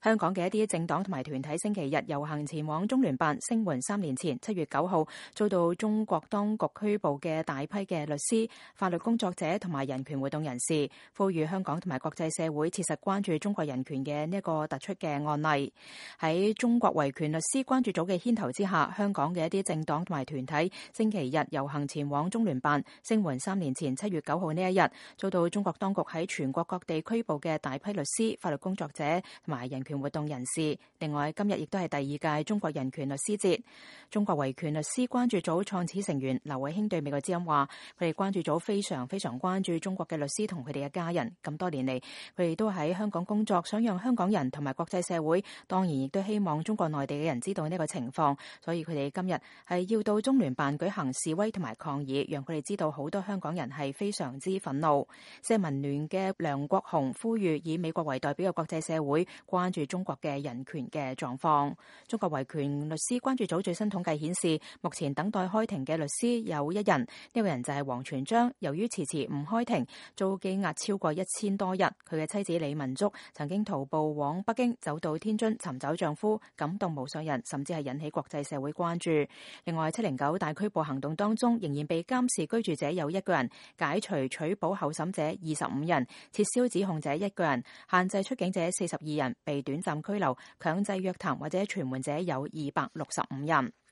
香港嘅一啲政黨同埋團體星期日遊行前往中聯辦聲援3年前7月9號遭到中國當局拘捕嘅大批嘅律師、法律工作者同埋人權活動人士，呼籲香港同埋國際社會切實關注中國人權嘅呢一個突出嘅案例。喺中國維權律師關注組嘅牽頭之下，香港嘅一啲政黨同埋團體星期日遊行前往中聯辦聲援3年前7月9號呢一日遭到中國當局喺全國各地拘捕嘅大批律師、法律工作者同埋人權活動人士。另外，今日亦都係第2屆中國人權律師節。中國維權律師關注組創始成員劉偉興對美國之音話，佢哋關注組非常關注中國嘅律師同佢哋嘅家人。咁多年嚟，佢哋都喺香港工作，想讓香港人同埋國際社會，當然亦都希望中國內地嘅人知道呢個情況。所以佢哋今日係要到中聯辦舉行示威同埋抗議，讓佢哋知道好多香港人係非常之憤怒。社民聯嘅梁國雄呼籲以美國為代表嘅國際社會關注中國嘅人權嘅狀況。中國維權律師關注組最新統計顯示，目前等待開庭嘅律師有1人，呢個人就係王全璋。由於遲遲唔開庭，遭羈押超過1000多日。佢嘅妻子李文竹曾經徒步往北京，走到天津尋找丈夫，感動無數人，甚至係引起國際社會關注。另外，709大拘捕行動當中，仍然被監視居住者有1個人，解除取保候審者25人，撤銷指控者1個人，限制出境者42人，被短暫拘留、強制約談或者傳喚者有265人。